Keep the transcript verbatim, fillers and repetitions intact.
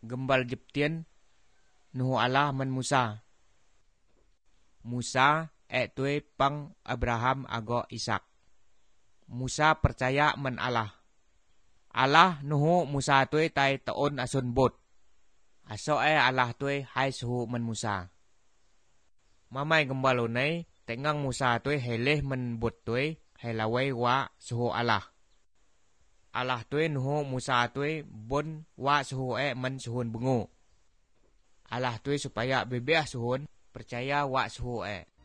gembal Jeptien nuhu Allah man Musa. Musa e tue pang Abraham ago Ishak. Musa percaya man Allah. Allah nuhu Musa tue tay taon asun bot. Aso e Allah tue hai suhu man Musa. Mamay gembal unay tengang Musa tue heleh man bot tue helaway wa suhu Allah. Allah tue nuhu Musa tue bon wa suhu e man suhun bungu. Allah tue supaya bebeah suhun percaya wa suhu e.